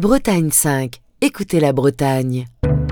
Bretagne 5. Écoutez la Bretagne.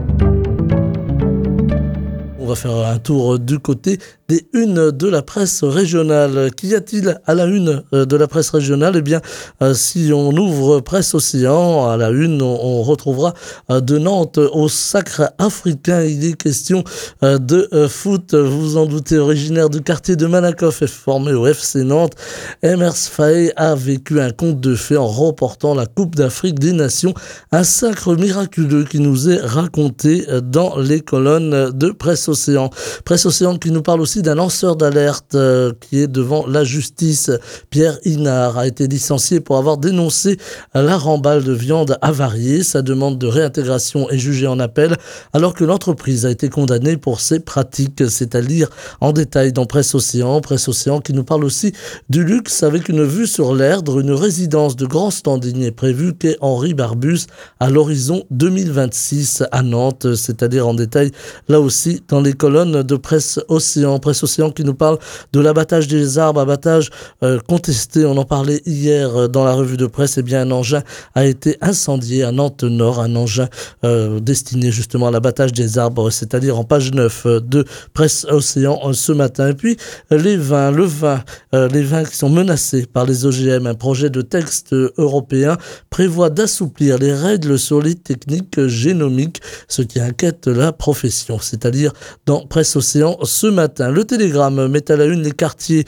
On va faire un tour du côté des unes de la presse régionale. Qu'y a-t-il à la une de la presse régionale ? Eh bien, si on ouvre Presse Océan, à la une, on retrouvera de Nantes au Sacre africain. Il est question de foot. Vous vous en doutez, originaire du quartier de Malakoff et formé au FC Nantes, Emers Faé a vécu un conte de fées en remportant la Coupe d'Afrique des Nations. Un sacre miraculeux qui nous est raconté dans les colonnes de Presse Océan. Presse Océan qui nous parle aussi d'un lanceur d'alerte qui est devant la justice. Pierre Inard a été licencié pour avoir dénoncé la remballe de viande avariée. Sa demande de réintégration est jugée en appel alors que l'entreprise a été condamnée pour ses pratiques. C'est à lire en détail dans Presse Océan. Presse Océan qui nous parle aussi du luxe avec une vue sur l'Erdre. Une résidence de grand standing est prévue quai Henri Barbus à l'horizon 2026 à Nantes. C'est à lire en détail là aussi dans les colonnes de Presse Océan. Presse Océan qui nous parle de l'abattage des arbres, abattage contesté. On en parlait hier dans la revue de presse. Eh bien, un engin a été incendié à Nantes-Nord, un engin destiné justement à l'abattage des arbres. C'est-à-dire en page 9 de Presse Océan ce matin. Et puis, les vins qui sont menacés par les OGM. Un projet de texte européen prévoit d'assouplir les règles sur les techniques génomiques, ce qui inquiète la profession. C'est-à-dire dans Presse Océan ce matin. Le Télégramme met à la une les quartiers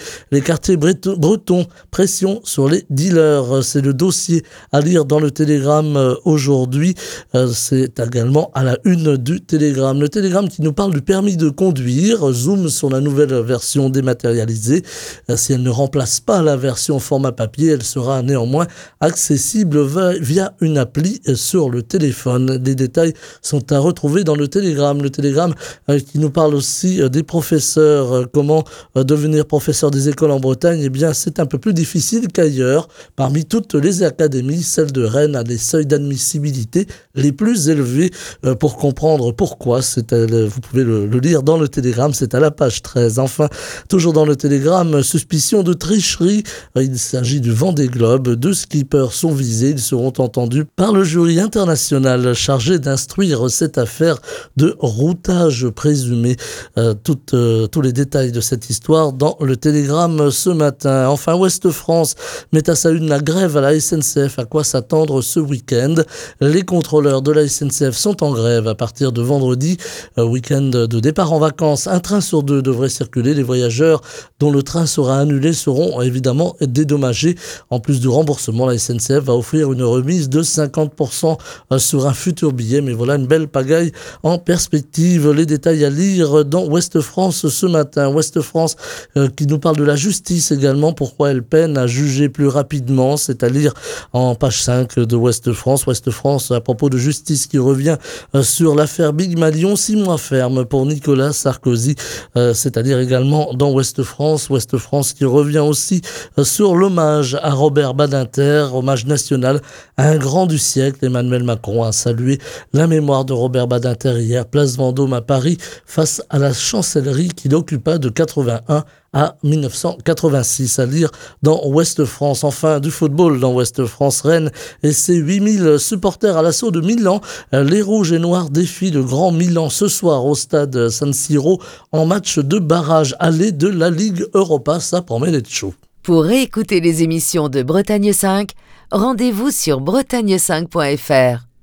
bretons, pression sur les dealers. C'est le dossier à lire dans le Télégramme aujourd'hui. C'est également à la une du Télégramme. Le Télégramme qui nous parle du permis de conduire. Zoom sur la nouvelle version dématérialisée. Si elle ne remplace pas la version format papier, elle sera néanmoins accessible via une appli sur le téléphone. Les détails sont à retrouver dans le Télégramme. Le Télégramme qui nous parle aussi des professeurs. Comment devenir professeur des écoles en Bretagne ? Eh bien, c'est un peu plus difficile qu'ailleurs. Parmi toutes les académies, celle de Rennes a des seuils d'admissibilité les plus élevés. Pour comprendre pourquoi, vous pouvez le lire dans le Télégramme, c'est à la page 13. Enfin, toujours dans le Télégramme, suspicion de tricherie. Il s'agit du Vendée Globe. 2 skippers sont visés. Ils seront entendus par le jury international chargé d'instruire cette affaire de routage présumé. Tous les détails de cette histoire dans le Télégramme ce matin. Enfin, Ouest France met à sa une la grève à la SNCF. À quoi s'attendre ce week-end ? Les contrôleurs de la SNCF sont en grève à partir de vendredi, week-end de départ en vacances. Un train sur 2 devrait circuler. Les voyageurs dont le train sera annulé seront évidemment dédommagés. En plus du remboursement, la SNCF va offrir une remise de 50% sur un futur billet. Mais voilà une belle pagaille en perspective. Les détails à lire dans Ouest France ce matin. Ouest France qui nous parle de la justice également. Pourquoi elle peine à juger plus rapidement. C'est à lire en page 5 de Ouest France. Ouest France à propos de justice qui revient sur l'affaire Big Malion. 6 mois ferme pour Nicolas Sarkozy. C'est-à-dire également dans Ouest France. Ouest France qui revient aussi sur l'hommage à Robert Badinter, hommage national à un grand du siècle. Emmanuel Macron a salué la mémoire de Robert Badinter hier, place Vendôme à Paris, face à la chancellerie qu'il occupa de 81 à 1986, à lire dans Ouest France. Enfin, du football dans Ouest France. Rennes et ses 8000 supporters à l'assaut de Milan. Les Rouges et Noirs défient le Grand Milan ce soir au stade San Siro en match de barrage aller de la Ligue Europa. Ça promet d'être chaud. Pour réécouter les émissions de Bretagne 5, rendez-vous sur bretagne5.fr.